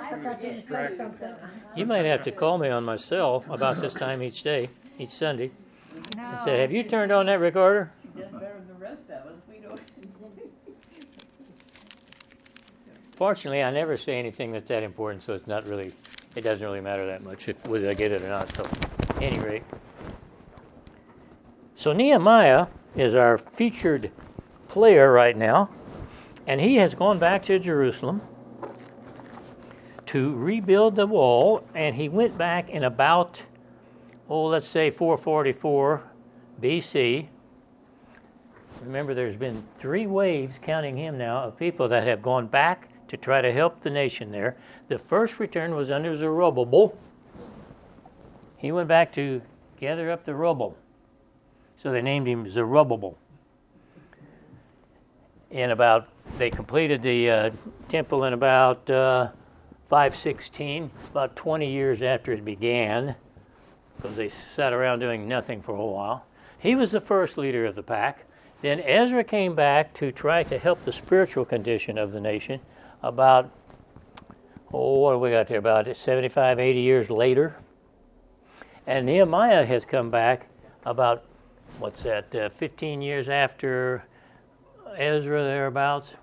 You might have to call me on my cell about this time each day, each Sunday, and say, "Have you turned on that recorder?" He does better than the rest of us. We don't. Fortunately, I never say anything that's that important, so it doesn't really matter that much whether I get it or not. So, at any rate. So Nehemiah is our featured player right now, and he has gone back to Jerusalem to rebuild the wall, and he went back in about, let's say 444 BC. Remember, there's been 3 waves, counting him now, of people that have gone back to try to help the nation there. The first return was under Zerubbabel. He went back to gather up the rubble. So they named him Zerubbabel. They completed the temple in about 516, about 20 years after it began, because they sat around doing nothing for a while. He was the first leader of the pack. Then Ezra came back to try to help the spiritual condition of the nation about, what do we got there, about 75, 80 years later. And Nehemiah has come back about, 15 years after Ezra, thereabouts.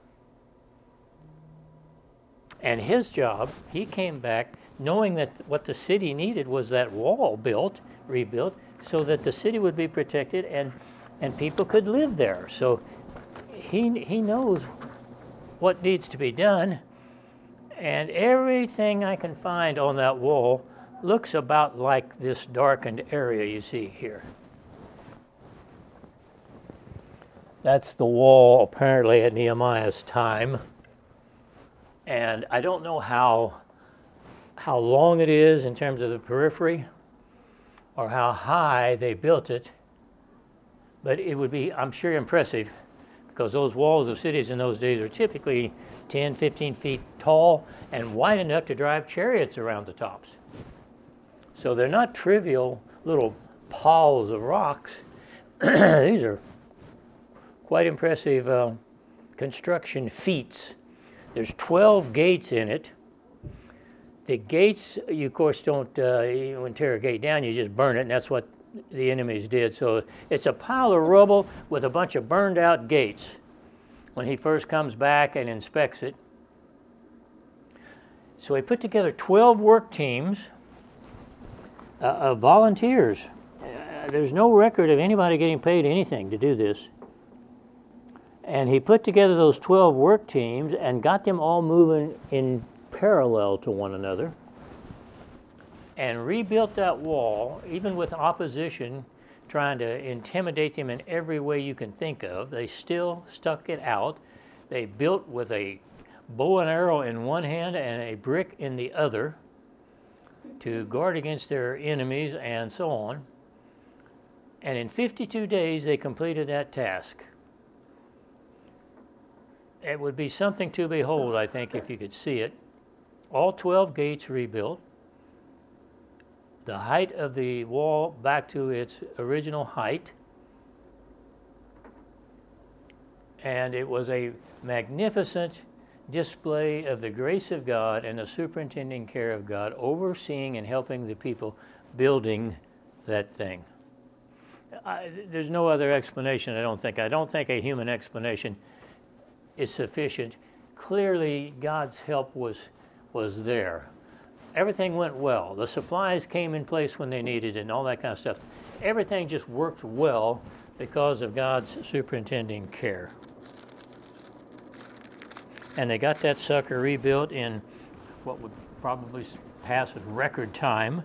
And his job, he came back knowing that what the city needed was that wall rebuilt, so that the city would be protected and people could live there. So he knows what needs to be done, and everything I can find on that wall looks about like this darkened area you see here. That's the wall apparently at Nehemiah's time, and I don't know how long it is in terms of the periphery or how high they built it, but it would be, I'm sure, impressive, because those walls of cities in those days are typically 10, 15 feet tall and wide enough to drive chariots around the tops. So they're not trivial little piles of rocks. These are quite impressive construction feats. There's 12 gates in it. The gates, you of course don't interrogate down, you just burn it, and that's what the enemies did. So it's a pile of rubble with a bunch of burned out gates when he first comes back and inspects it. So he put together 12 work teams of volunteers. There's no record of anybody getting paid anything to do this. And he put together those 12 work teams and got them all moving in parallel to one another, and rebuilt that wall, even with opposition trying to intimidate them in every way you can think of. They still stuck it out. They built with a bow and arrow in one hand and a brick in the other to guard against their enemies and so on. And in 52 days they completed that task. It would be something to behold, I think, if you could see it. All 12 gates rebuilt. The height of the wall back to its original height. And it was a magnificent display of the grace of God and the superintending care of God, overseeing and helping the people building that thing. There's no other explanation, I don't think. I don't think a human explanation is sufficient. Clearly, God's help was there. Everything went well. The supplies came in place when they needed it and all that kind of stuff. Everything just worked well because of God's superintending care. And they got that sucker rebuilt in what would probably pass as record time.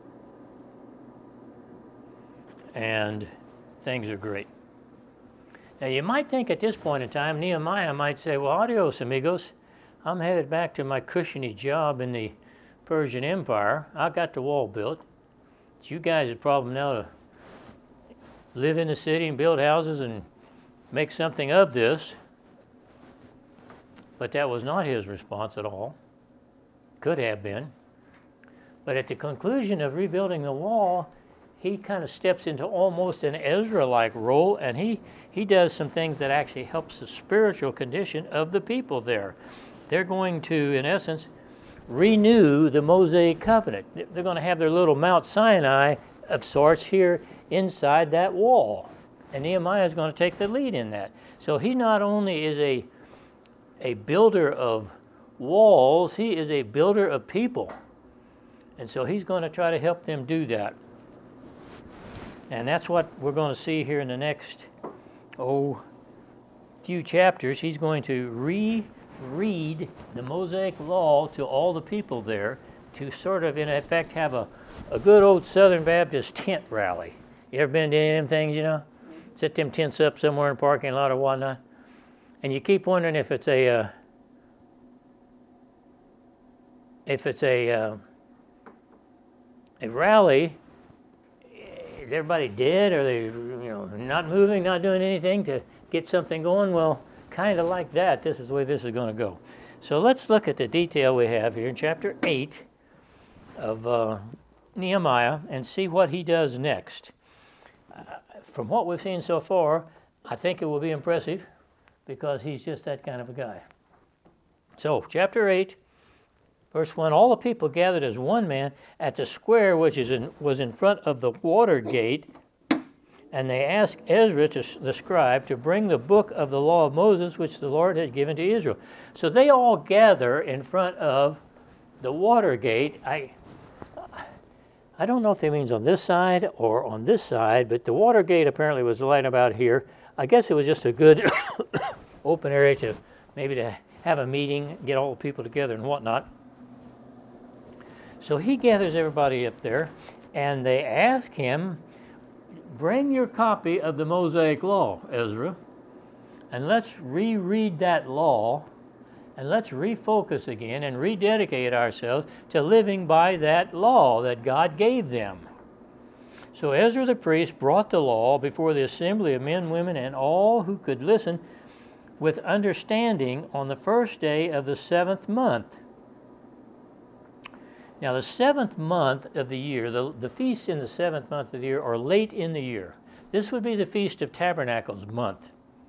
And things are great. Now, you might think at this point in time, Nehemiah might say, well, adios, amigos. I'm headed back to my cushiony job in the Persian Empire. I got the wall built. It's you guys' problem now to live in the city and build houses and make something of this. But that was not his response at all. Could have been. But at the conclusion of rebuilding the wall, he kind of steps into almost an Ezra-like role, and he does some things that actually helps the spiritual condition of the people there. They're going to, in essence, renew the Mosaic covenant. They're going to have their little Mount Sinai of sorts here inside that wall. And Nehemiah is going to take the lead in that. So he not only is a builder of walls, he is a builder of people. And so he's going to try to help them do that. And that's what we're going to see here in the next, few chapters. He's going to reread the Mosaic Law to all the people there to sort of, in effect, have a good old Southern Baptist tent rally. You ever been to any of them things, you know? Set them tents up somewhere in a parking lot or whatnot. And you keep wondering if it's a rally. Is everybody dead? Are they, not moving, not doing anything to get something going? Well, kind of like that. This is the way this is going to go. So let's look at the detail we have here in chapter 8 of Nehemiah and see what he does next. From what we've seen so far, I think it will be impressive because he's just that kind of a guy. So, chapter 8, verse 1, all the people gathered as one man at the square which was in front of the water gate, and they asked Ezra, the scribe, to bring the book of the law of Moses, which the Lord had given to Israel. So they all gather in front of the water gate. I don't know if that means on this side or on this side, but the water gate apparently was right about here. I guess it was just a good open area to maybe to have a meeting, get all the people together and whatnot. So he gathers everybody up there, and they ask him, bring your copy of the Mosaic Law, Ezra, and let's reread that law, and let's refocus again and rededicate ourselves to living by that law that God gave them. So Ezra the priest brought the law before the assembly of men, women, and all who could listen with understanding on the first day of the 7th month. Now, the 7th month of the year, the feasts in the 7th month of the year are late in the year. This would be the Feast of Tabernacles month.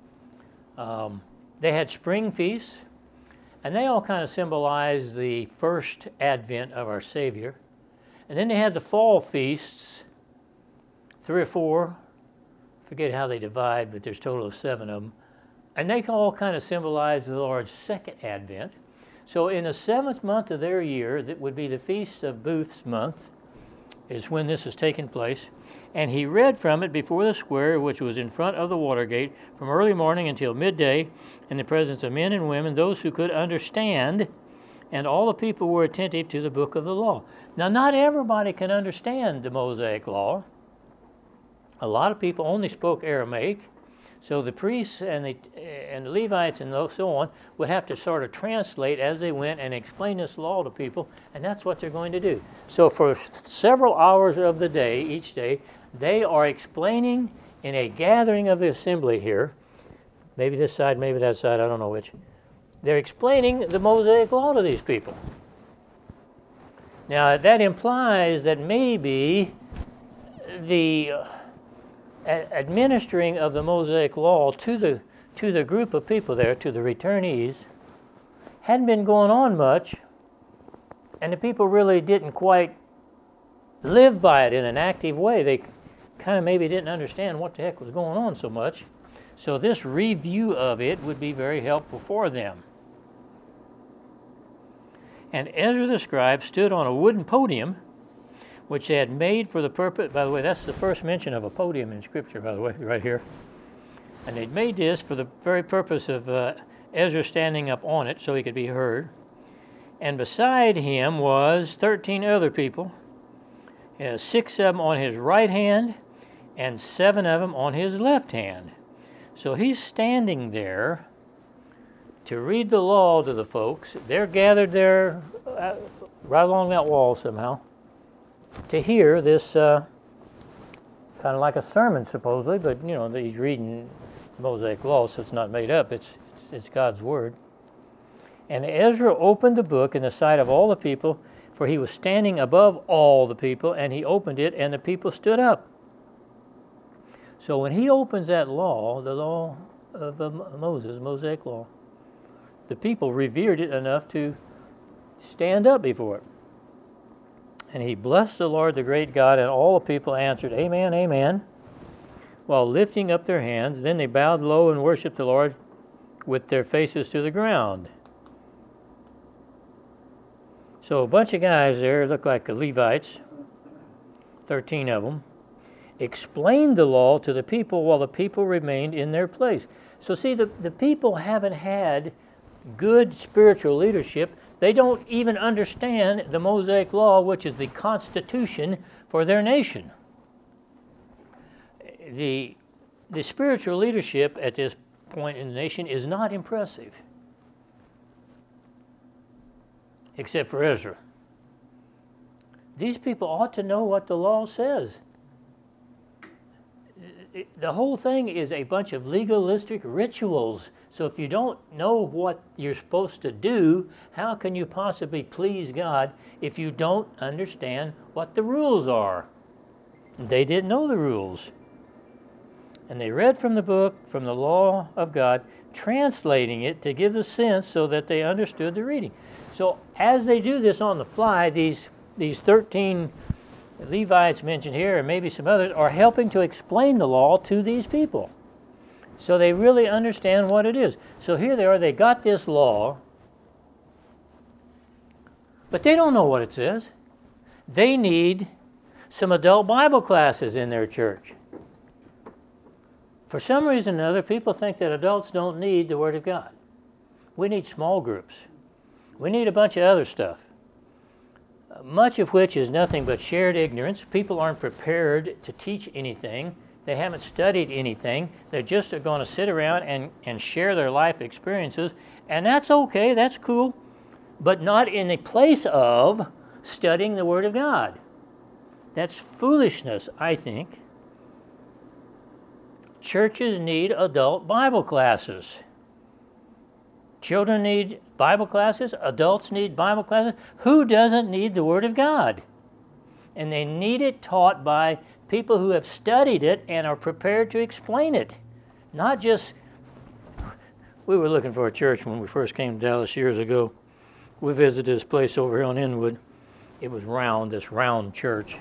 They had spring feasts, and they all kind of symbolize the first advent of our Savior. And then they had the fall feasts, 3 or 4. Forget how they divide, but there's a total of 7 of them. And they all kind of symbolize the Lord's second advent. So in the 7th month of their year, that would be the Feast of Booths month, is when this is taking place. And he read from it before the square, which was in front of the water gate, from early morning until midday, in the presence of men and women, those who could understand, and all the people were attentive to the book of the law. Now, not everybody can understand the Mosaic Law. A lot of people only spoke Aramaic. So the priests and the Levites and so on would have to sort of translate as they went and explain this law to people, and that's what they're going to do. So for several hours of the day, each day, they are explaining in a gathering of the assembly here, maybe this side, maybe that side, I don't know which. They're explaining the Mosaic Law to these people. Now that implies that maybe the administering of the Mosaic Law to the group of people there, to the returnees, hadn't been going on much, and the people really didn't quite live by it in an active way. They kind of maybe didn't understand what the heck was going on so much. So this review of it would be very helpful for them. And Ezra the scribe stood on a wooden podium, which they had made for the purpose. By the way, that's the first mention of a podium in Scripture, by the way, right here. And they'd made this for the very purpose of Ezra standing up on it so he could be heard. And beside him was 13 other people, 6 of them on his right hand and 7 of them on his left hand. So he's standing there to read the law to the folks. They're gathered there right along that wall somehow to hear this kind of like a sermon supposedly, but he's reading Mosaic Law, so it's not made up. It's God's Word. And Ezra opened the book in the sight of all the people, for he was standing above all the people, and he opened it, and the people stood up. So when he opens that law, the law of Moses, Mosaic Law, the people revered it enough to stand up before it. And he blessed the Lord, the great God, and all the people answered, Amen, amen, while lifting up their hands. Then they bowed low and worshiped the Lord with their faces to the ground. So a bunch of guys there, look like the Levites, 13 of them, explained the law to the people while the people remained in their place. So see, the people haven't had good spiritual leadership. They don't even understand the Mosaic Law, which is the constitution for their nation. The spiritual leadership at this point in the nation is not impressive, except for Ezra. These people ought to know what the law says. The whole thing is a bunch of legalistic rituals. So if you don't know what you're supposed to do, how can you possibly please God if you don't understand what the rules are? They didn't know the rules. And they read from the book, from the law of God, translating it to give the sense so that they understood the reading. So as they do this on the fly, these 13 Levites mentioned here, and maybe some others, are helping to explain the law to these people, so they really understand what it is. So here they are, they got this law, but they don't know what it says. They need some adult Bible classes in their church. For some reason or another, people think that adults don't need the Word of God. We need small groups. We need a bunch of other stuff, much of which is nothing but shared ignorance. People aren't prepared to teach anything. They haven't studied anything. They're just going to sit around and share their life experiences, and that's okay, that's cool, but not in the place of studying the Word of God. That's foolishness, I think. Churches need adult Bible classes. Children need Bible classes. Adults need Bible classes. Who doesn't need the Word of God? And they need it taught by people who have studied it and are prepared to explain it. Not just... We were looking for a church when we first came to Dallas years ago. We visited this place over here on Inwood. It was round, this round church.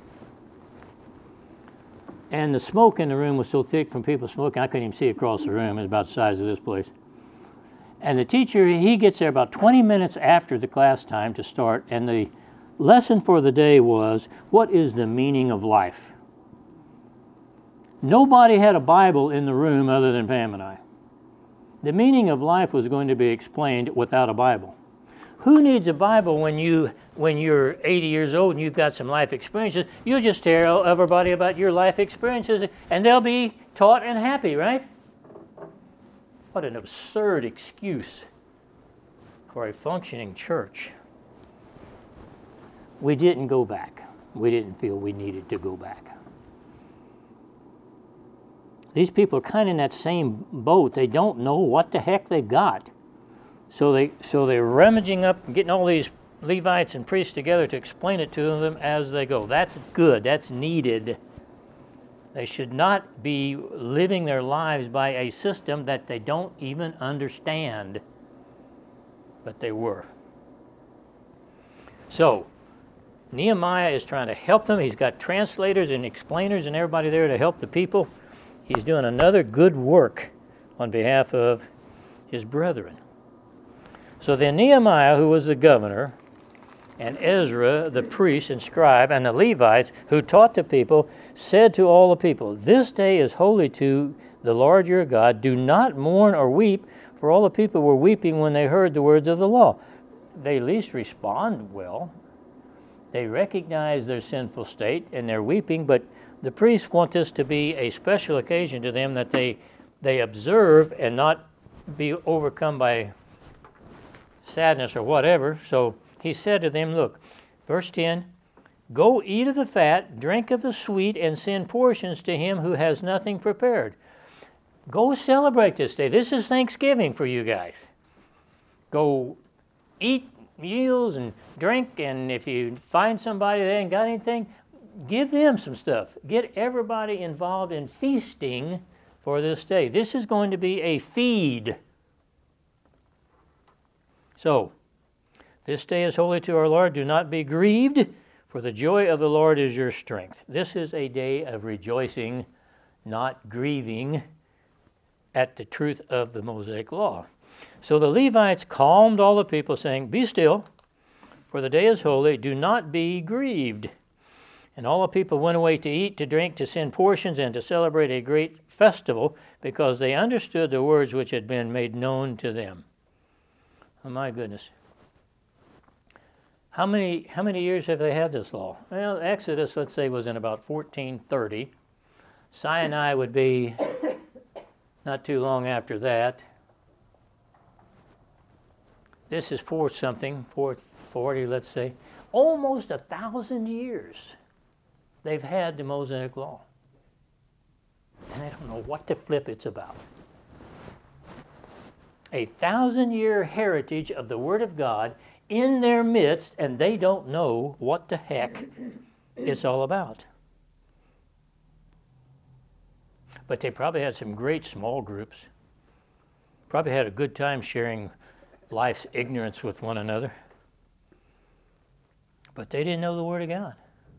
And the smoke in the room was so thick from people smoking, I couldn't even see across the room. It was about the size of this place. And the teacher, he gets there about 20 minutes after the class time to start, and the lesson for the day was, what is the meaning of life? Nobody had a Bible in the room other than Pam and I. The meaning of life was going to be explained without a Bible. Who needs a Bible when you're 80 years old and you've got some life experiences? You just tell everybody about your life experiences and they'll be taught and happy, right? What an absurd excuse for a functioning church. We didn't go back. We didn't feel we needed to go back. These people are kind of in that same boat. They don't know what the heck they got. So they're rummaging up and getting all these Levites and priests together to explain it to them as they go. That's good. That's needed. They should not be living their lives by a system that they don't even understand. But they were. So, Nehemiah is trying to help them. He's got translators and explainers and everybody there to help the people. He's doing another good work on behalf of his brethren. So then Nehemiah, who was the governor, and Ezra, the priest and scribe, and the Levites, who taught the people, said to all the people, "This day is holy to the Lord your God. Do not mourn or weep," for all the people were weeping when they heard the words of the law. They at least respond well. They recognize their sinful state, and they're weeping, but the priests want this to be a special occasion to them that they observe and not be overcome by sadness or whatever. So he said to them, look, verse 10, "Go eat of the fat, drink of the sweet, and send portions to him who has nothing prepared." Go celebrate this day. This is Thanksgiving for you guys. Go eat meals and drink, and if you find somebody that ain't got anything, give them some stuff. Get everybody involved in feasting for this day. This is going to be a feed. So, This day is holy to our Lord. Do not be grieved, for the joy of the Lord is your strength. This is a day of rejoicing, not grieving at the truth of the Mosaic law. So the Levites calmed all the people, saying, Be still, for the day is holy. Do not be grieved. And all the people went away to eat, to drink, to send portions, and to celebrate a great festival, because they understood the words which had been made known to them. Oh my goodness. How many years have they had this law? Well, Exodus, let's say, was in about 1430. Sinai would be not too long after that. This is 440, let's say. Almost 1,000 years they've had the Mosaic law. And I don't know what the flip it's about. 1,000-year heritage of the Word of God in their midst, and they don't know what the heck it's all about. But they probably had some great small groups. Probably had a good time sharing life's ignorance with one another. But they didn't know the Word of God.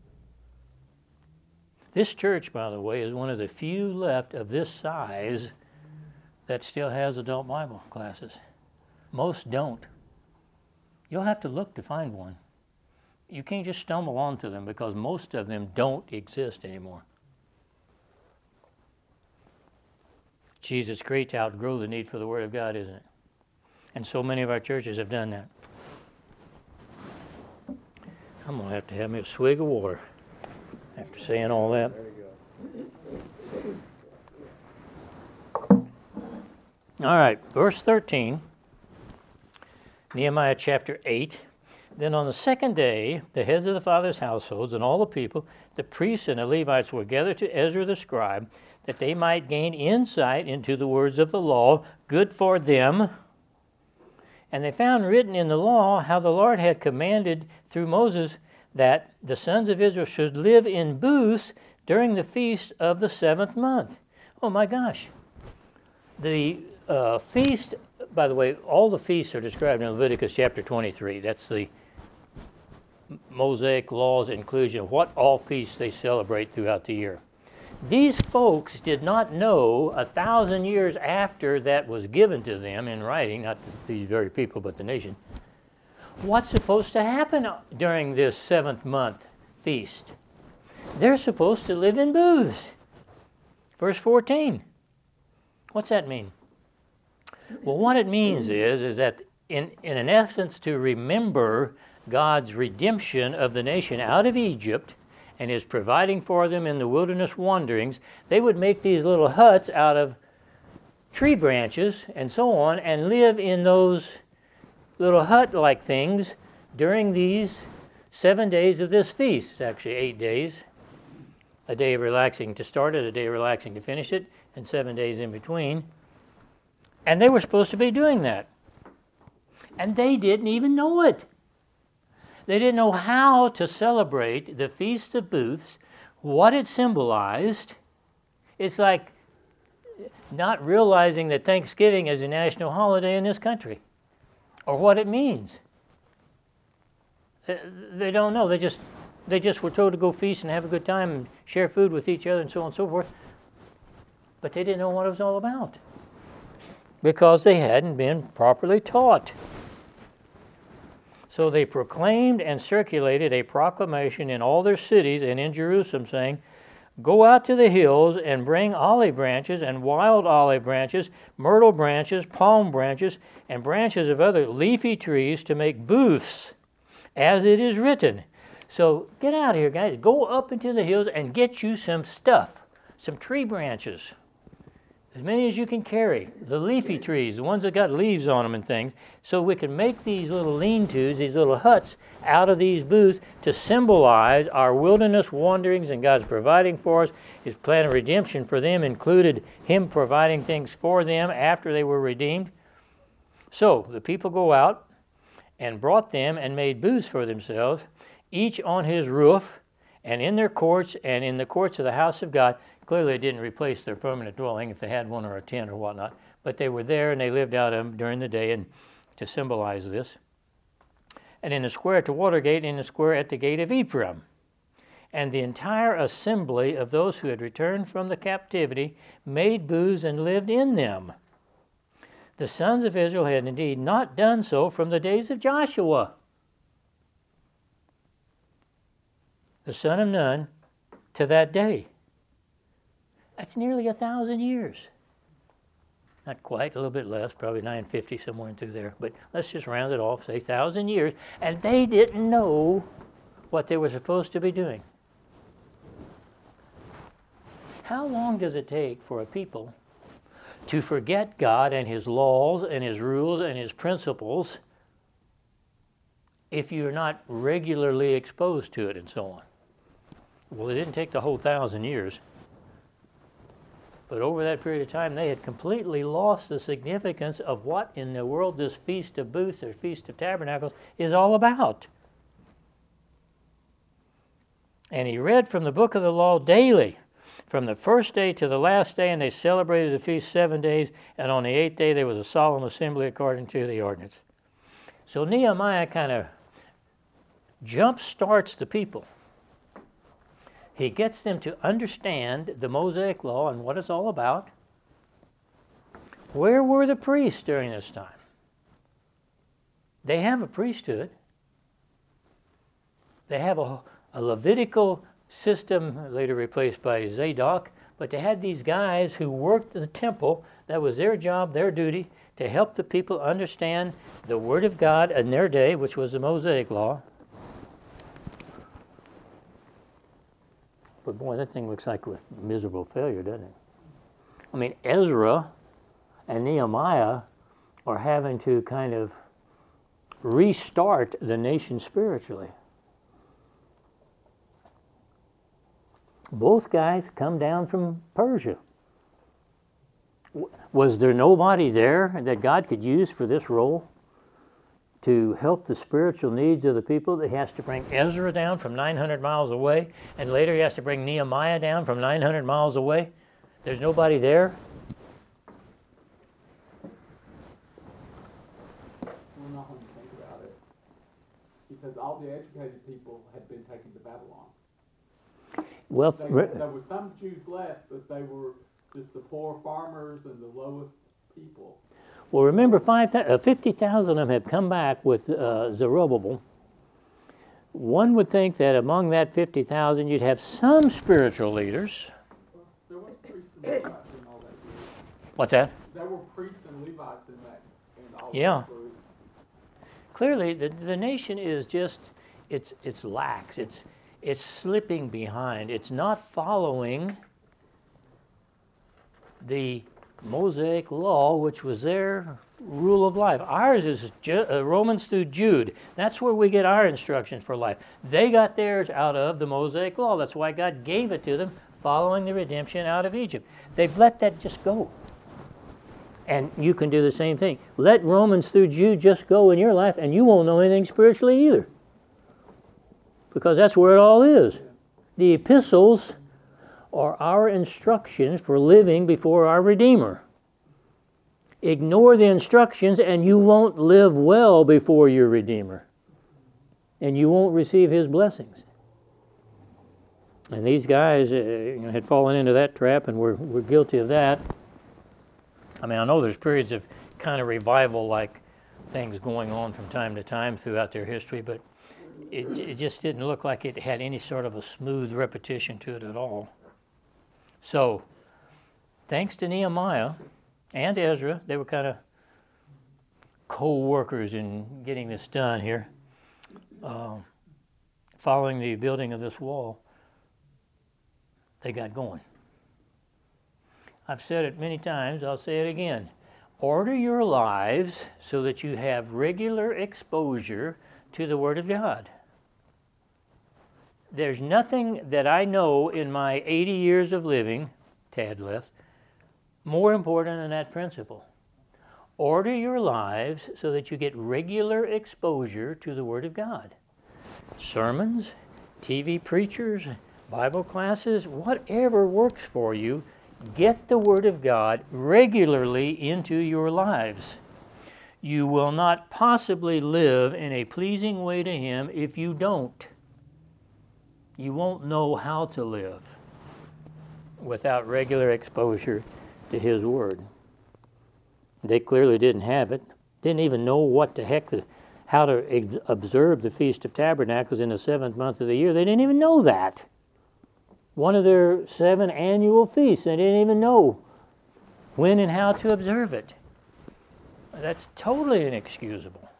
This church, by the way, is one of the few left of this size that still has adult Bible classes. Most don't. You'll have to look to find one. You can't just stumble onto them because most of them don't exist anymore. Geez, it's great to outgrow the need for the Word of God, isn't it? And so many of our churches have done that. I'm going to have me a swig of water after saying all that. There you go. All right, verse 13. Nehemiah chapter 8. Then on the second day, the heads of the fathers' households and all the people, the priests and the Levites, were gathered to Ezra the scribe, that they might gain insight into the words of the law, good for them. And they found written in the law how the Lord had commanded through Moses that the sons of Israel should live in booths during the feast of the 7th month. Oh my gosh. The feast, by the way, all the feasts are described in Leviticus chapter 23. That's the Mosaic law's inclusion of what all feasts they celebrate throughout the year. These folks did not know 1,000 years after that was given to them in writing, not these very people but the nation, what's supposed to happen during this 7th month feast. They're supposed to live in booths. Verse 14. What's that mean? Well, what it means is that in an essence to remember God's redemption of the nation out of Egypt and His providing for them in the wilderness wanderings, they would make these little huts out of tree branches and so on and live in those little hut-like things during these 7 days of this feast. It's actually 8 days. A day of relaxing to start it, a day of relaxing to finish it, and 7 days in between. And they were supposed to be doing that. And they didn't even know it. They didn't know how to celebrate the Feast of Booths, what it symbolized. It's like not realizing that Thanksgiving is a national holiday in this country, or what it means. They don't know. They just were told to go feast and have a good time and share food with each other and so on and so forth. But they didn't know what it was all about because they hadn't been properly taught. So they proclaimed and circulated a proclamation in all their cities and in Jerusalem, saying, "Go out to the hills and bring olive branches and wild olive branches, myrtle branches, palm branches, and branches of other leafy trees to make booths, as it is written." So get out of here, guys. Go up into the hills and get you some stuff, some tree branches, as many as you can carry. The leafy trees, the ones that got leaves on them and things, so we can make these little lean-tos, these little huts, out of these booths to symbolize our wilderness wanderings and God's providing for us. His plan of redemption for them included Him providing things for them after they were redeemed. So the people go out and brought them and made booths for themselves, each on his roof and in their courts and in the courts of the house of God. Clearly they didn't replace their permanent dwelling if they had one or a tent or whatnot, but they were there and they lived out of them during the day and to symbolize this. and in the square at the Watergate, and in the square at the gate of Ephraim. And the entire assembly of those who had returned from the captivity made booths and lived in them. The sons of Israel had indeed not done so from the days of Joshua, the son of Nun, to that day. That's nearly 1,000 years. Not quite, a little bit less, probably 950, somewhere in through there. But let's just round it off, say 1,000 years. And they didn't know what they were supposed to be doing. How long does it take for a people to forget God and His laws and His rules and His principles if you're not regularly exposed to it and so on? Well, it didn't take the whole 1,000 years. But over that period of time, they had completely lost the significance of what in the world this Feast of Booths or Feast of Tabernacles is all about. And he read from the book of the law daily, from the first day to the last day, and they celebrated the feast 7 days, and on the 8th day there was a solemn assembly according to the ordinance. So Nehemiah kind of jump starts the people. He gets them to understand the Mosaic law and what it's all about. Where were the priests during this time? They have a priesthood. They have a Levitical system, later replaced by Zadok, but they had these guys who worked the temple. That was their job, their duty, to help the people understand the Word of God in their day, which was the Mosaic law. But boy, that thing looks like a miserable failure, doesn't it? I mean, Ezra and Nehemiah are having to kind of restart the nation spiritually. Both guys come down from Persia. Was there nobody there that God could use for this role to help the spiritual needs of the people? He has to bring Ezra down from 900 miles away, and later he has to bring Nehemiah down from 900 miles away. There's nobody there. We're not going to think about it, because all the educated people had been taken to Babylon. Well, There were some Jews left, but they were just the poor farmers and the lowest people. well, remember 50,000 of them have come back with Zerubbabel. One would think that among that 50,000 you'd have some spiritual leaders. Well, there were priests and Levites in all that group. What's that? There were priests and Levites in all Yeah. that group. Clearly, the nation is just, it's lax. It's slipping behind. It's not following the Mosaic law, which was their rule of life. Ours is Romans through Jude. That's where we get our instructions for life. They got theirs out of the Mosaic law. That's why God gave it to them following the redemption out of Egypt. They've let that just go. And you can do the same thing. Let Romans through Jude just go in your life, and you won't know anything spiritually either. Because that's where it all is. The epistles are our instructions for living before our Redeemer. Ignore the instructions and you won't live well before your Redeemer. And you won't receive His blessings. And these guys had fallen into that trap, and we're guilty of that. I mean, I know there's periods of kind of revival-like things going on from time to time throughout their history, but it just didn't look like it had any sort of a smooth repetition to it at all. So, thanks to Nehemiah and Ezra, they were kind of co-workers in getting this done here, following the building of this wall. They got going. I've said it many times, I'll say it again. Order your lives so that you have regular exposure to the Word of God. There's nothing that I know in my 80 years of living, tad less, more important than that principle. Order your lives so that you get regular exposure to the Word of God. Sermons, TV preachers, Bible classes, whatever works for you, get the Word of God regularly into your lives. You will not possibly live in a pleasing way to Him if you don't. You won't know how to live without regular exposure to His Word. They clearly didn't have it. Didn't even know what the heck, how to observe the Feast of Tabernacles in the 7th month of the year. They didn't even know that. One of their 7 annual feasts, they didn't even know when and how to observe it. That's totally inexcusable.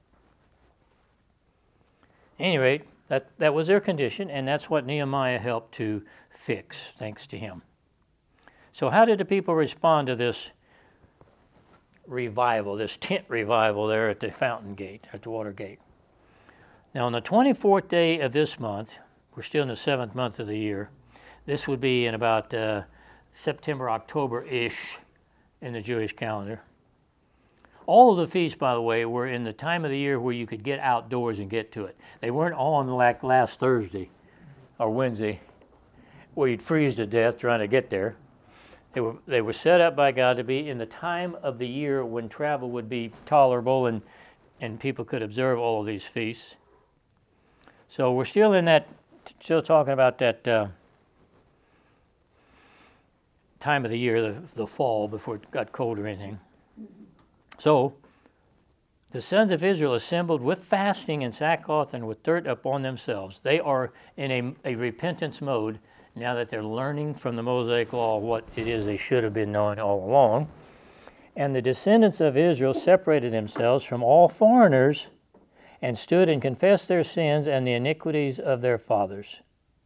At any rate, that was their condition, and that's what Nehemiah helped to fix, thanks to him. So how did the people respond to this revival, this tent revival there at the fountain gate, at the water gate? Now, on the 24th day of this month, we're still in the 7th month of the year, this would be in about September, October-ish in the Jewish calendar. All of the feasts, by the way, were in the time of the year where you could get outdoors and get to it. They weren't on like last Thursday or Wednesday, where you'd freeze to death trying to get there. They were set up by God to be in the time of the year when travel would be tolerable and people could observe all of these feasts. So we're still talking about that time of the year, the fall, before it got cold or anything. So the sons of Israel assembled with fasting and sackcloth and with dirt upon themselves. They are in a repentance mode now that they're learning from the Mosaic Law what it is they should have been knowing all along. And the descendants of Israel separated themselves from all foreigners and stood and confessed their sins and the iniquities of their fathers.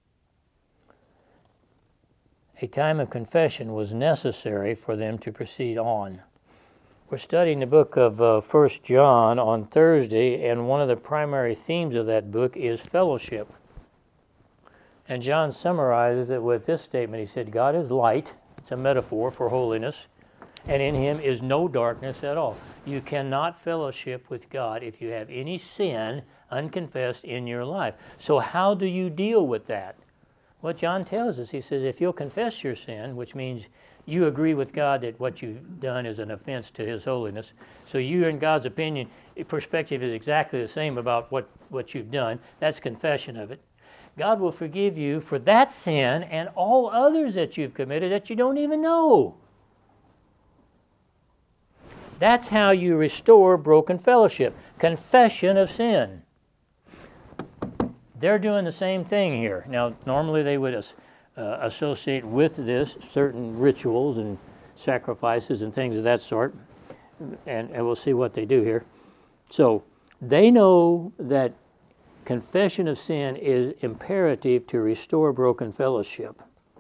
A time of confession was necessary for them to proceed on. We're studying the book of 1 John on Thursday, and one of the primary themes of that book is fellowship. And John summarizes it with this statement. He said, God is light. It's a metaphor for holiness. And in Him is no darkness at all. You cannot fellowship with God if you have any sin unconfessed in your life. So how do you deal with that? Well, John tells us, he says, if you'll confess your sin, which means you agree with God that what you've done is an offense to His holiness. So you, in God's opinion, perspective is exactly the same about what you've done. That's confession of it. God will forgive you for that sin and all others that you've committed that you don't even know. That's how you restore broken fellowship. Confession of sin. They're doing the same thing here. Now, normally they would associate with this certain rituals and sacrifices and things of that sort, and we'll see what they do here. So they know that confession of sin is imperative to restore broken fellowship.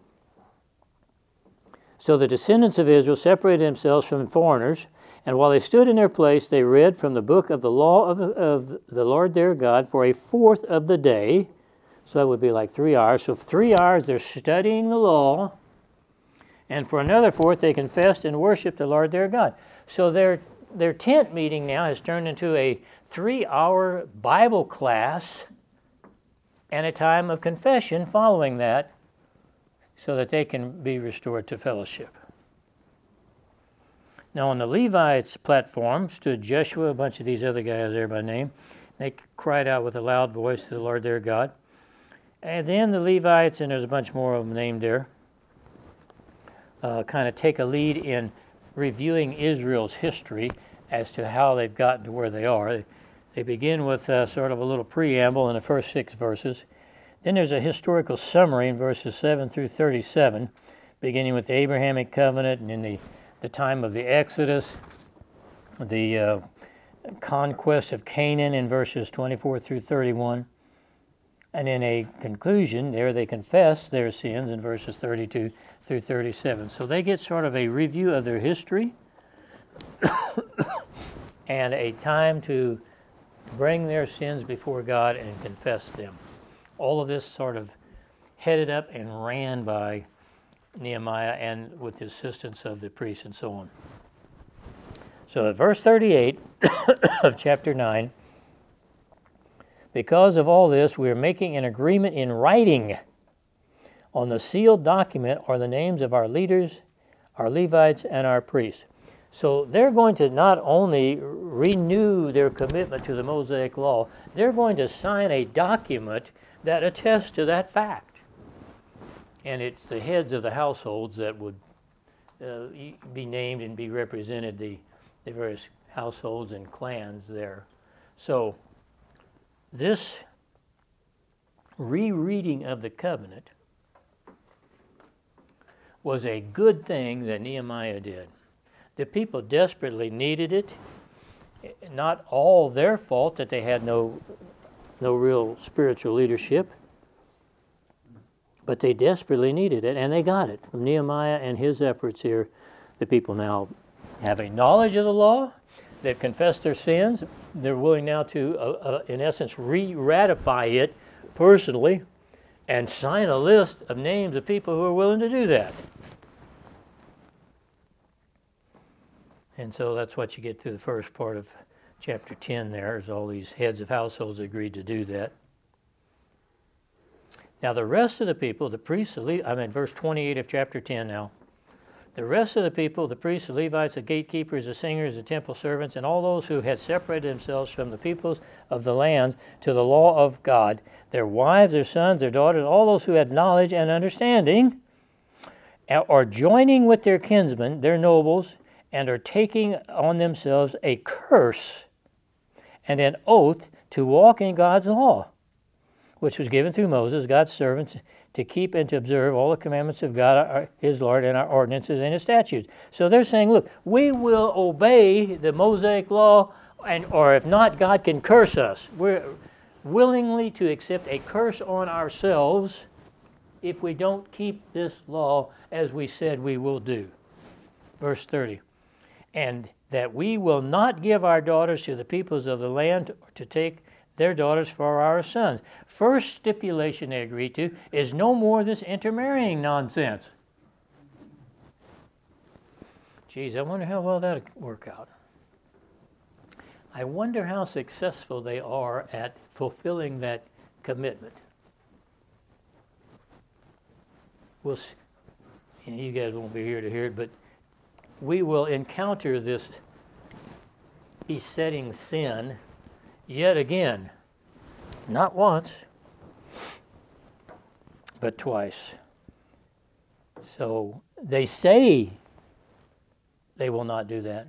So the descendants of Israel separated themselves from foreigners, and while they stood in their place, they read from the book of the law of the Lord their God for a fourth of the day. So that would be like 3 hours. So for 3 hours they're studying the law, and for another fourth they confessed and worshiped the Lord their God. So their tent meeting now has turned into a 3-hour Bible class and a time of confession following that, so that they can be restored to fellowship. Now on the Levites' platform stood Jeshua, a bunch of these other guys there by name. They cried out with a loud voice to the Lord their God. And then the Levites, and there's a bunch more of them named there, kind of take a lead in reviewing Israel's history as to how they've gotten to where they are. They begin with sort of a little preamble in the first 6 verses. Then there's a historical summary in verses 7 through 37, beginning with the Abrahamic covenant and in the time of the Exodus, the conquest of Canaan in verses 24 through 31. And in a conclusion, there they confess their sins in verses 32 through 37. So they get sort of a review of their history and a time to bring their sins before God and confess them. All of this sort of headed up and ran by Nehemiah and with the assistance of the priests and so on. So at verse 38 of chapter 9, because of all this, we are making an agreement in writing. On the sealed document are the names of our leaders, our Levites, and our priests. So they're going to not only renew their commitment to the Mosaic Law, they're going to sign a document that attests to that fact. And it's the heads of the households that would be named and be represented, the various households and clans there. So this rereading of the covenant was a good thing that Nehemiah did. The people desperately needed it. Not all their fault that they had no real spiritual leadership, but they desperately needed it, and they got it from Nehemiah and his efforts here. The people now have a knowledge of the law. They've confessed their sins. They're willing now to, in essence, re-ratify it personally and sign a list of names of people who are willing to do that. And so that's what you get through the first part of chapter 10 there, is all these heads of households agreed to do that. Now the rest of the people, the priests, I'm in verse 28 of chapter 10 now. The rest of the people, the priests, the Levites, the gatekeepers, the singers, the temple servants, and all those who had separated themselves from the peoples of the lands to the law of God, their wives, their sons, their daughters, all those who had knowledge and understanding, are joining with their kinsmen, their nobles, and are taking on themselves a curse and an oath to walk in God's law, which was given through Moses, God's servants, to keep and to observe all the commandments of God, his Lord, and our ordinances and his statutes. So they're saying, look, we will obey the Mosaic law, or if not, God can curse us. We're willingly to accept a curse on ourselves if we don't keep this law as we said we will do. Verse 30. And that we will not give our daughters to the peoples of the land to take their daughters for our sons. First stipulation they agreed to is no more this intermarrying nonsense. Geez, I wonder how well that'll work out. I wonder how successful they are at fulfilling that commitment. We'll see. You guys won't be here to hear it, but we will encounter this besetting sin yet again, not once, but twice. So they say they will not do that.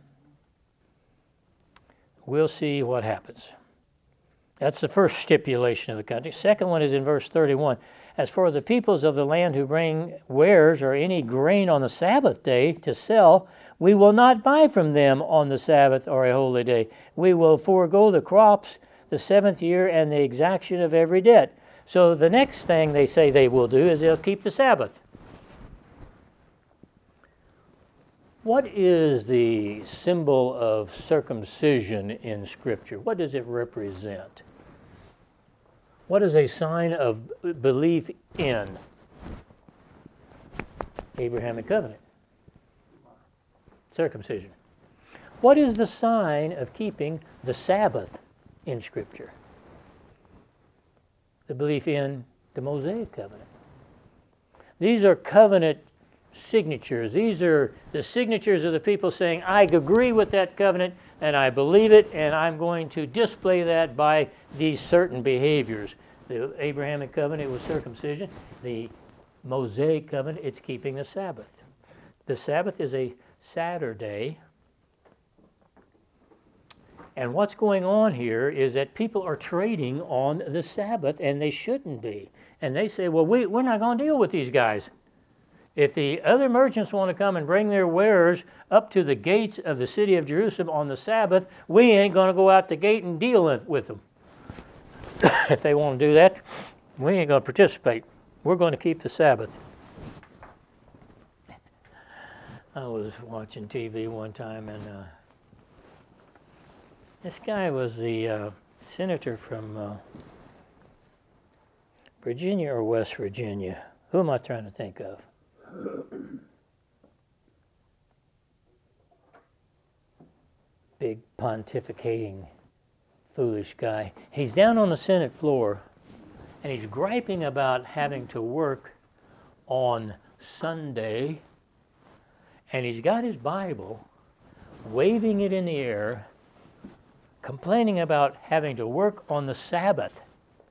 We'll see what happens. That's the first stipulation of the country. Second one is in verse 31. As for the peoples of the land who bring wares or any grain on the Sabbath day to sell, we will not buy from them on the Sabbath or a holy day. We will forego the crops the seventh year and the exaction of every debt. So the next thing they say they will do is they'll keep the Sabbath. What is the symbol of circumcision in Scripture? What does it represent? What is a sign of belief in Abrahamic covenant? Circumcision. What is the sign of keeping the Sabbath in Scripture? The belief in the Mosaic covenant. These are covenant signatures. These are the signatures of the people saying, I agree with that covenant and I believe it, and I'm going to display that by these certain behaviors. The Abrahamic covenant was circumcision. The Mosaic covenant, it's keeping the Sabbath. The Sabbath is a Saturday. And what's going on here is that people are trading on the Sabbath, and they shouldn't be. And they say, well, we're not going to deal with these guys. If the other merchants want to come and bring their wares up to the gates of the city of Jerusalem on the Sabbath, we ain't going to go out the gate and deal with them. If they want to do that, we ain't going to participate. We're going to keep the Sabbath. I was watching TV one time, and this guy was the senator from Virginia or West Virginia. Who am I trying to think of? Big pontificating foolish guy. He's down on the Senate floor and he's griping about having to work on Sunday, and he's got his Bible waving it in the air, complaining about having to work on the Sabbath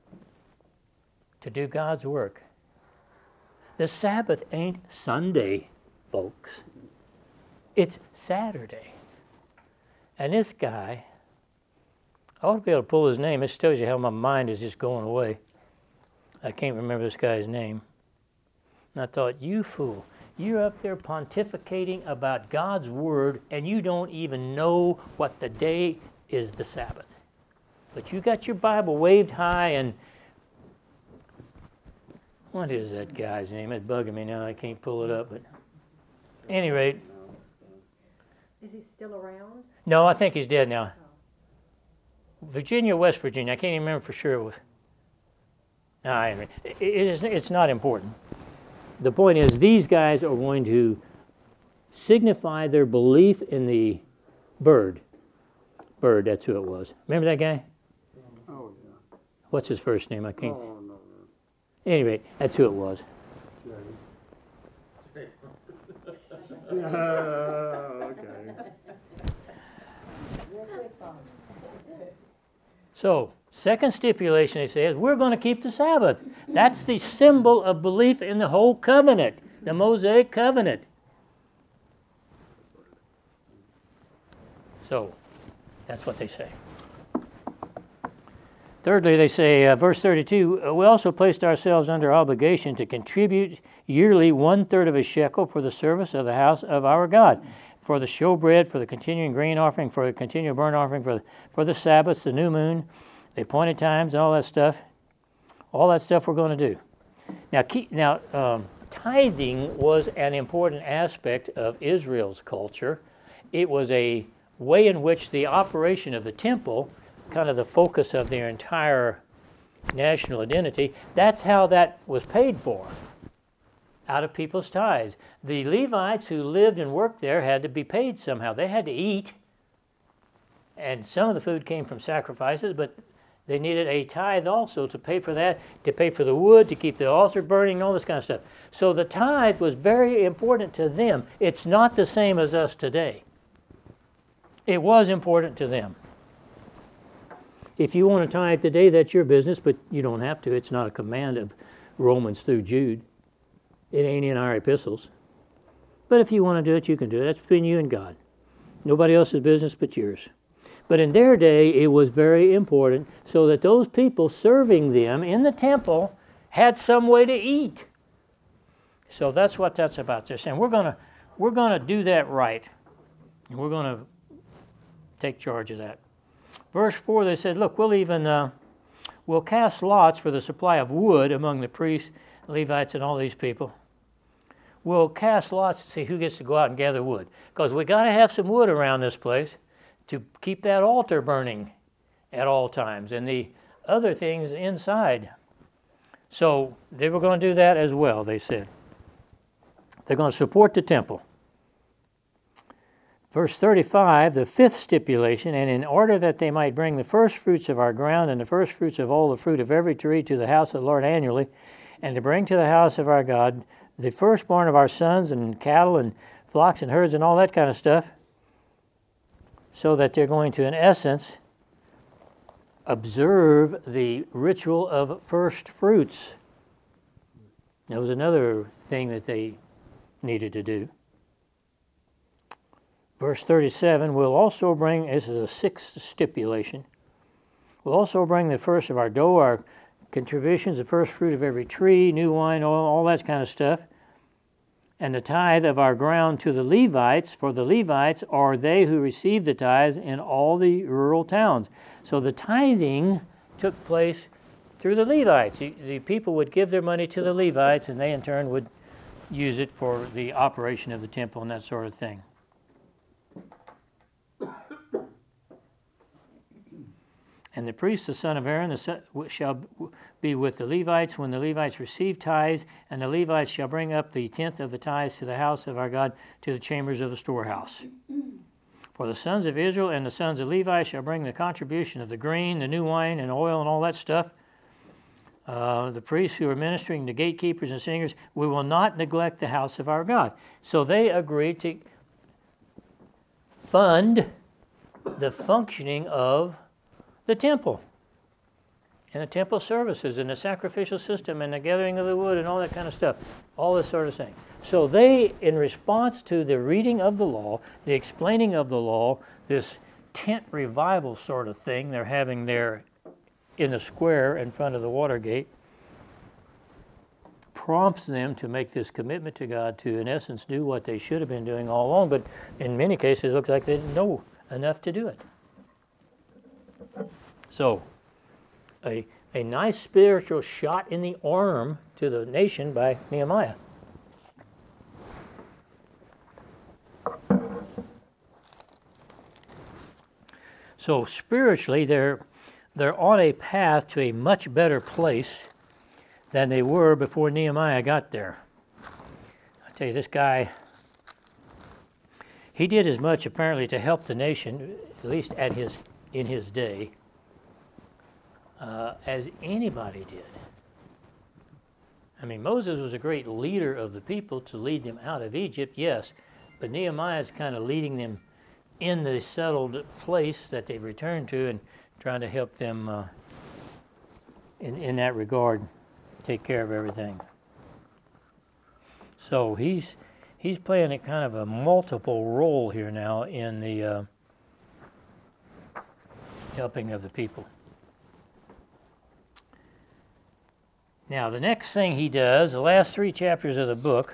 to do God's work. The Sabbath ain't Sunday, folks. It's Saturday. And this guy, I ought to be able to pull his name. This tells you how my mind is just going away. I can't remember this guy's name. And I thought, you fool, you're up there pontificating about God's Word, and you don't even know what the day is, the Sabbath. But you got your Bible waved high, and what is that guy's name? It's bugging me now. I can't pull it up. But at any rate. Is he still around? No, I think he's dead now. Virginia, West Virginia. I can't even remember for sure. It's not important. The point is, these guys are going to signify their belief in the bird. Bird, that's who it was. Remember that guy? Oh, yeah. What's his first name? I can't. Oh, no. Anyway, that's who it was. Okay. So, second stipulation, they say, is we're going to keep the Sabbath. That's the symbol of belief in the whole covenant, the Mosaic covenant. So, that's what they say. Thirdly, they say, verse 32, we also placed ourselves under obligation to contribute yearly 1/3 of a shekel for the service of the house of our God, for the showbread, for the continuing grain offering, for the continual burnt offering, for the Sabbaths, the new moon, the appointed times, and all that stuff. All that stuff we're going to do. Now, tithing was an important aspect of Israel's culture. It was a way in which the operation of the temple, kind of the focus of their entire national identity, that's how that was paid for, out of people's tithes. The Levites who lived and worked there had to be paid somehow. They had to eat, and some of the food came from sacrifices, but they needed a tithe also to pay for that, to pay for the wood, to keep the altar burning, all this kind of stuff. So the tithe was very important to them. It's not the same as us today. It was important to them. If you want to tithe today, that's your business, but you don't have to. It's not a command of Romans through Jude. It ain't in our epistles. But if you want to do it, you can do it. That's between you and God. Nobody else's business but yours. But in their day, it was very important so that those people serving them in the temple had some way to eat. So that's what that's about. They're saying, we're going to do that right. And we're going to take charge of that. Verse 4, they said, look, we'll cast lots for the supply of wood among the priests, Levites, and all these people. We'll cast lots to see who gets to go out and gather wood. Because we got to have some wood around this place to keep that altar burning at all times and the other things inside. So they were going to do that as well, they said. They're going to support the temple. Verse 35, the fifth stipulation, and in order that they might bring the first fruits of our ground and the first fruits of all the fruit of every tree to the house of the Lord annually, and to bring to the house of our God the firstborn of our sons and cattle and flocks and herds and all that kind of stuff, so that they're going to, in essence, observe the ritual of first fruits. That was another thing that they needed to do. Verse 37, we'll also bring, this is a sixth stipulation, we'll also bring the first of our dough, our contributions, the first fruit of every tree, new wine, all that kind of stuff, and the tithe of our ground to the Levites, for the Levites are they who receive the tithes in all the rural towns. So the tithing took place through the Levites. The people would give their money to the Levites, and they in turn would use it for the operation of the temple and that sort of thing. And the priest, the son of Aaron, shall be with the Levites when the Levites receive tithes, and the Levites shall bring up the tenth of the tithes to the house of our God, to the chambers of the storehouse. For the sons of Israel and the sons of Levi shall bring the contribution of the grain, the new wine, and oil, and all that stuff. The priests who are ministering, the gatekeepers and singers, we will not neglect the house of our God. So they agreed to fund the functioning of the temple and the temple services and the sacrificial system and the gathering of the wood and all that kind of stuff, all this sort of thing. So they, in response to the reading of the law, the explaining of the law, this tent revival sort of thing they're having there in the square in front of the Watergate, prompts them to make this commitment to God to, in essence, do what they should have been doing all along, but in many cases it looks like they didn't know enough to do it. So, a nice spiritual shot in the arm to the nation by Nehemiah. So spiritually, they're on a path to a much better place than they were before Nehemiah got there. I tell you, this guy, he did as much apparently to help the nation, at least in his day, as anybody did. I mean, Moses was a great leader of the people to lead them out of Egypt, yes, but Nehemiah is kind of leading them in the settled place that they've returned to and trying to help them in that regard take care of everything. So he's playing a kind of a multiple role here now in the helping of the people. Now, the next thing he does, the last 3 chapters of the book,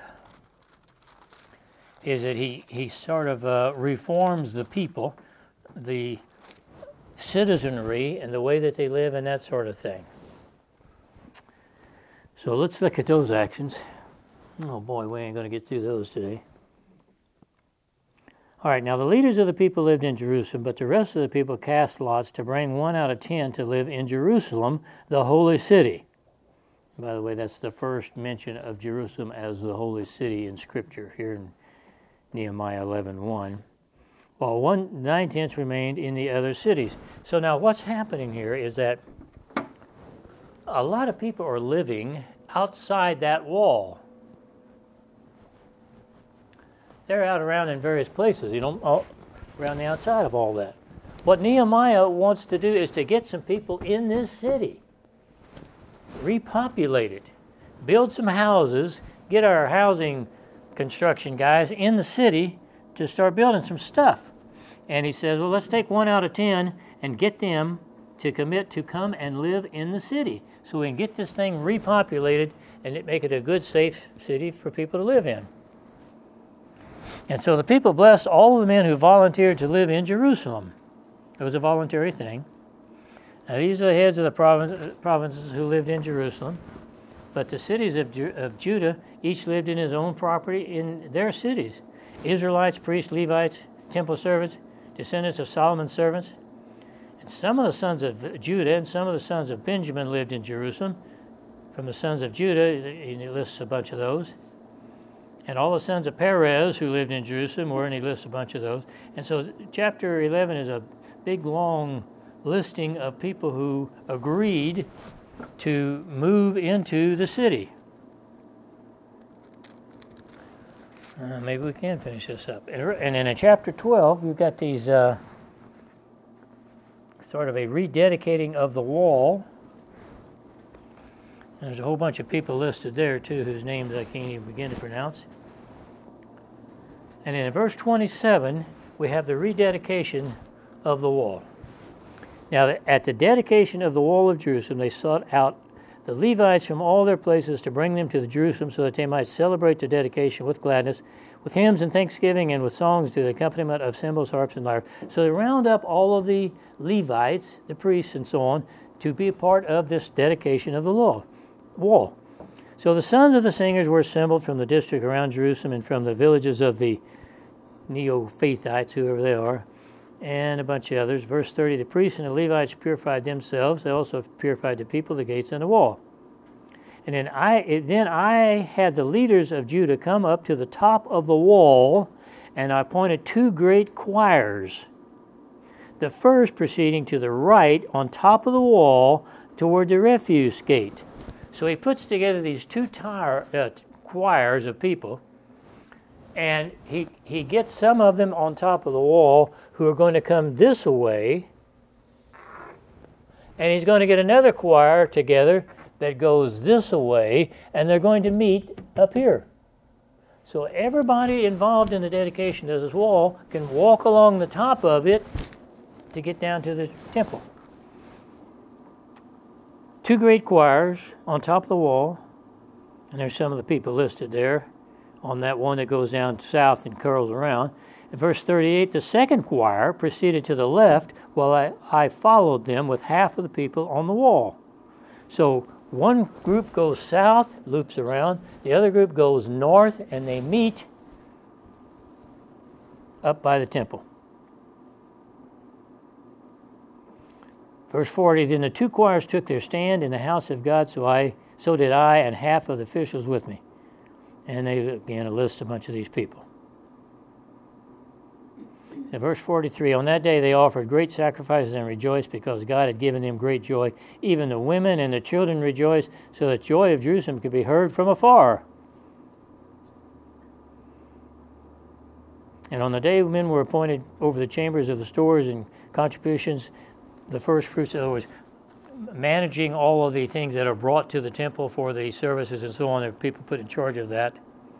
is that he sort of reforms the people, the citizenry, and the way that they live and that sort of thing. So let's look at those actions. Oh boy, we ain't going to get through those today. All right, now the leaders of the people lived in Jerusalem, but the rest of the people cast lots to bring 1 out of 10 to live in Jerusalem, the holy city. By the way, that's the first mention of Jerusalem as the holy city in Scripture here in Nehemiah 11:1. While 9/10 remained in the other cities. So now what's happening here is that a lot of people are living outside that wall. They're out around in various places, around the outside of all that. What Nehemiah wants to do is to get some people in this city, repopulate it, build some houses, get our housing construction guys in the city to start building some stuff. And he says, well, let's take 1 out of 10 and get them to commit to come and live in the city so we can get this thing repopulated and make it a good, safe city for people to live in. And so the people blessed all of the men who volunteered to live in Jerusalem. It was a voluntary thing. Now, these are the heads of the provinces who lived in Jerusalem. But the cities of Judah each lived in his own property in their cities. Israelites, priests, Levites, temple servants, descendants of Solomon's servants. And some of the sons of Judah and some of the sons of Benjamin lived in Jerusalem. From the sons of Judah, he lists a bunch of those. And all the sons of Perez who lived in Jerusalem were, and he lists a bunch of those. And so chapter 11 is a big, long listing of people who agreed to move into the city. Maybe we can finish this up. And in chapter 12, you've got these sort of a rededicating of the wall. And there's a whole bunch of people listed there, too, whose names I can't even begin to pronounce. And in verse 27, we have the rededication of the wall. Now, at the dedication of the wall of Jerusalem, they sought out the Levites from all their places to bring them to the Jerusalem so that they might celebrate the dedication with gladness, with hymns and thanksgiving, and with songs to the accompaniment of cymbals, harps, and lyre. So they round up all of the Levites, the priests, and so on, to be a part of this dedication of the wall. So the sons of the singers were assembled from the district around Jerusalem and from the villages of the Neo-Fathites, whoever they are, and a bunch of others. Verse 30, the priests and the Levites purified themselves. They also purified the people, the gates, and the wall. And then I had the leaders of Judah come up to the top of the wall, and I appointed 2 great choirs. The first proceeding to the right on top of the wall toward the refuse gate. So he puts together these 2 choirs of people And he gets some of them on top of the wall who are going to come this way. And he's going to get another choir together that goes this way, and they're going to meet up here. So everybody involved in the dedication of this wall can walk along the top of it to get down to the temple. 2 great choirs on top of the wall, and there's some of the people listed there on that one that goes down south and curls around. In verse 38, the second choir proceeded to the left while I followed them with half of the people on the wall. So one group goes south, loops around. The other group goes north, and they meet up by the temple. Verse 40, then the 2 choirs took their stand in the house of God, so did I and half of the officials with me. And they began to list a bunch of these people. In verse 43, on that day they offered great sacrifices and rejoiced because God had given them great joy. Even the women and the children rejoiced, so that joy of Jerusalem could be heard from afar. And on the day men were appointed over the chambers of the stores and contributions, the first fruits, in other words, managing all of the things that are brought to the temple for the services and so on, there are people put in charge of that.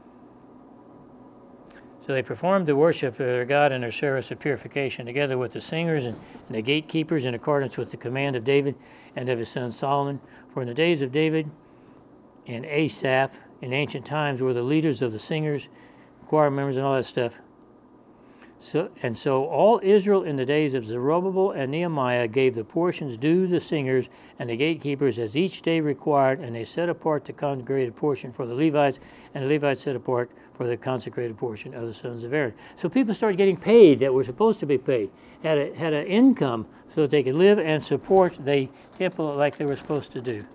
So they performed the worship of their God and their service of purification, together with the singers and the gatekeepers, in accordance with the command of David and of his son Solomon. For in the days of David and Asaph, in ancient times, were the leaders of the singers, choir members, and all that stuff. So all Israel in the days of Zerubbabel and Nehemiah gave the portions due the singers and the gatekeepers as each day required, and they set apart the consecrated portion for the Levites, and the Levites set apart for the consecrated portion of the sons of Aaron. So people started getting paid that were supposed to be paid, had an income so that they could live and support the temple like they were supposed to do.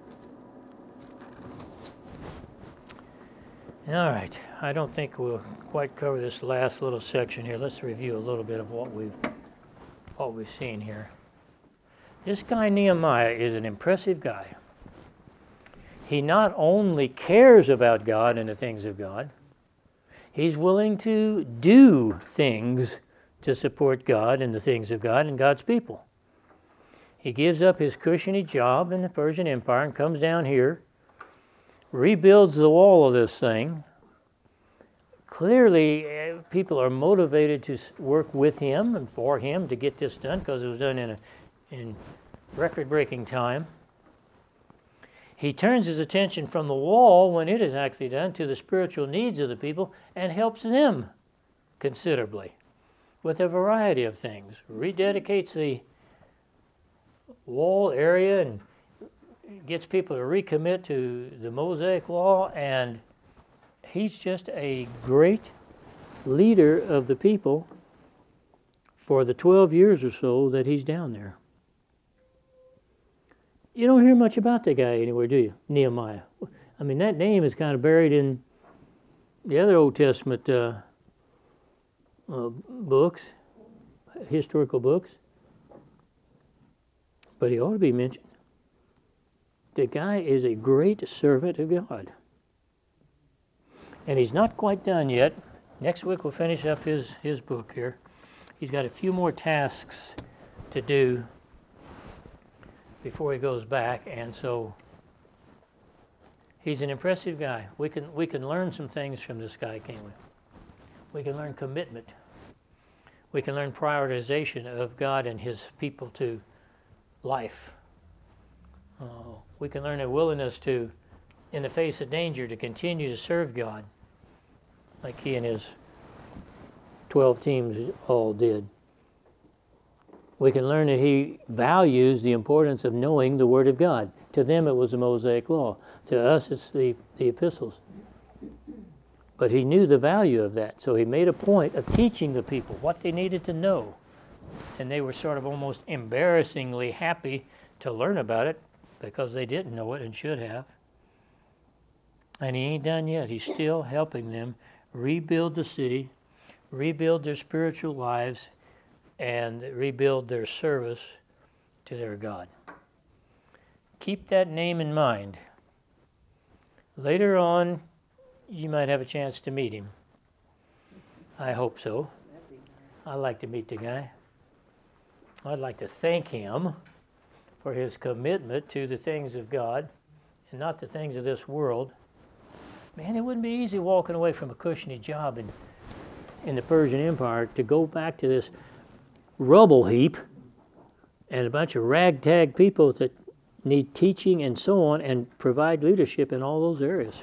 All right, I don't think we'll quite cover this last little section here. Let's review a little bit of what we've seen here. This guy Nehemiah is an impressive guy. He not only cares about God and the things of God, he's willing to do things to support God and the things of God and God's people. He gives up his cushiony job in the Persian Empire and comes down here, rebuilds the wall of this thing. Clearly, people are motivated to work with him and for him to get this done, because it was done in record-breaking time. He turns his attention from the wall, when it is actually done, to the spiritual needs of the people and helps them considerably with a variety of things. Rededicates the wall area and gets people to recommit to the Mosaic Law, and he's just a great leader of the people for the 12 years or so that he's down there. You don't hear much about that guy anywhere, do you? Nehemiah. I mean, that name is kind of buried in the other Old Testament books, historical books. But he ought to be mentioned. The guy is a great servant of God. And he's not quite done yet. Next week we'll finish up his book here. He's got a few more tasks to do before he goes back, and so he's an impressive guy. We can learn some things from this guy, can't we? We can learn commitment. We can learn prioritization of God and his people to life. We can learn a willingness to, in the face of danger, to continue to serve God, like he and his 12 teams all did. We can learn that he values the importance of knowing the Word of God. To them it was the Mosaic Law. To us it's the epistles. But he knew the value of that, so he made a point of teaching the people what they needed to know. And they were sort of almost embarrassingly happy to learn about it, because they didn't know it and should have. And he ain't done yet. He's still helping them rebuild the city, rebuild their spiritual lives, and rebuild their service to their God. Keep that name in mind. Later on, you might have a chance to meet him. I hope so. I'd like to meet the guy. I'd like to thank him for his commitment to the things of God and not the things of this world. Man, it wouldn't be easy walking away from a cushiony job in the Persian Empire to go back to this rubble heap and a bunch of ragtag people that need teaching and so on and provide leadership in all those areas.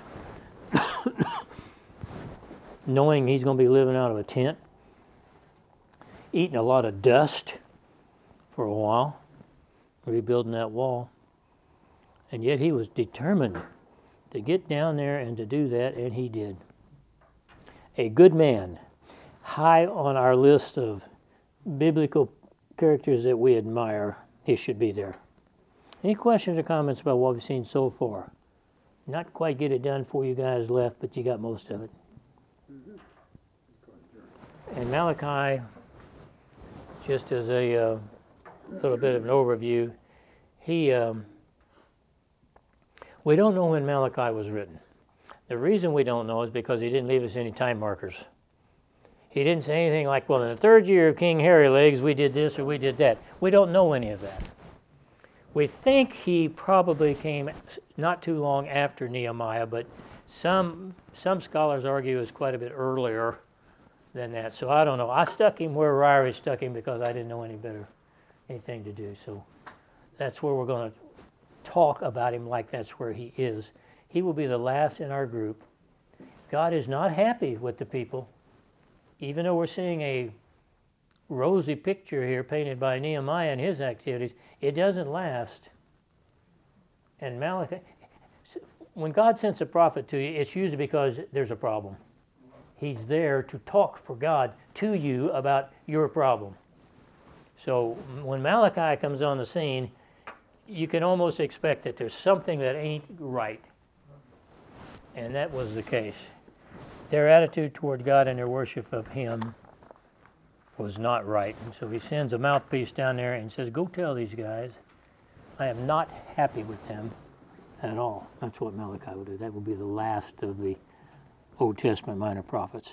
Knowing he's going to be living out of a tent, eating a lot of dust for a while, rebuilding that wall. And yet he was determined to get down there and to do that, and he did. A good man, high on our list of biblical characters that we admire, he should be there. Any questions or comments about what we've seen so far? Not quite get it done for you guys left, but you got most of it. And Malachi, just as a little bit of an overview, we don't know when Malachi was written. The reason we don't know is because he didn't leave us any time markers. He didn't say anything like, well, in the 3rd year of King Hairy Legs, we did this or we did that. We don't know any of that. We think he probably came not too long after Nehemiah, but some scholars argue it's quite a bit earlier than that. So I don't know. I stuck him where Ryrie stuck him because I didn't know anything to do. So that's where we're going to talk about him like that's where he is. He will be the last in our group. God is not happy with the people. Even though we're seeing a rosy picture here painted by Nehemiah and his activities, it doesn't last. And Malachi, when God sends a prophet to you, it's usually because there's a problem. He's there to talk for God to you about your problem. So when Malachi comes on the scene, you can almost expect that there's something that ain't right. And that was the case. Their attitude toward God and their worship of Him was not right. And so he sends a mouthpiece down there and says, go tell these guys, I am not happy with them at all. That's what Malachi would do. That will be the last of the Old Testament minor prophets.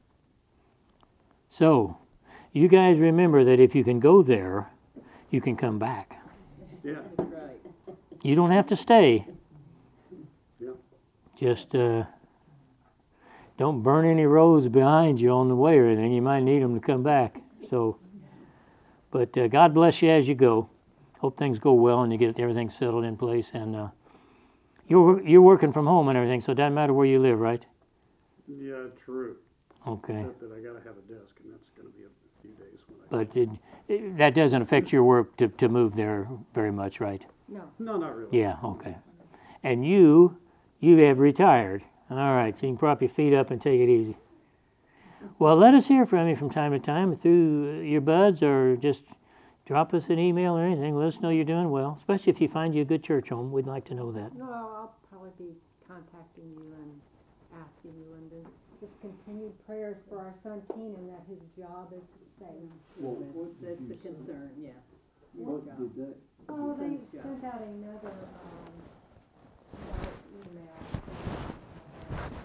So, you guys remember that if you can go there, you can come back. Yeah. That's right. You don't have to stay. Yeah. Just don't burn any roads behind you on the way or anything. You might need them to come back. So, but God bless you as you go. Hope things go well and you get everything settled in place. And you're working from home and everything, so it doesn't matter where you live, right? Yeah, true. Okay. Except that I got to have a desk, and that's going to be a few days when I. But that doesn't affect your work to move there very much, right? No. No, not really. Yeah, okay. And you have retired. All right, so you can prop your feet up and take it easy. Well, let us hear from you from time to time through your buds, or just drop us an email or anything. Let us know you're doing well, especially if you find you a good church home. We'd like to know that. No, I'll probably be contacting you and asking you and just continued prayers for our son Keenan that his job is safe. That's the concern, yeah. What did that? Oh, they Son's job. sent out another email.